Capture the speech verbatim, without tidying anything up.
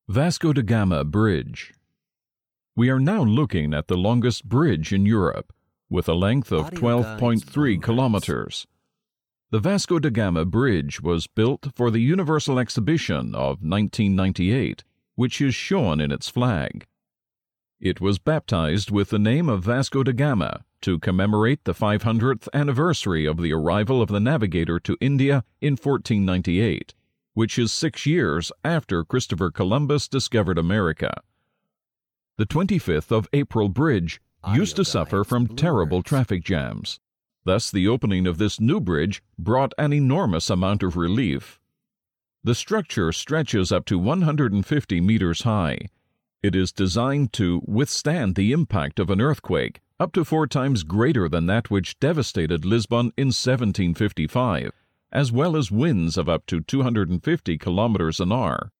Vasco da Gama Bridge. We are now looking at the longest bridge in Europe, with a length of twelve point three kilometers. The Vasco da Gama Bridge was built for the Universal Exhibition of nineteen ninety-eight, which is shown in its flag. It was baptized with the name of Vasco da Gama to commemorate the five hundredth anniversary of the arrival of the navigator to India in fourteen ninety-eight, which is six years after Christopher Columbus discovered America. The twenty-fifth of April Bridge used to suffer from terrible traffic jams. Thus, the opening of this new bridge brought an enormous amount of relief. The structure stretches up to one hundred fifty meters high. It is designed to withstand the impact of an earthquake, up to four times greater than that which devastated Lisbon in seventeen fifty-five, as well as winds of up to two hundred fifty kilometers an hour.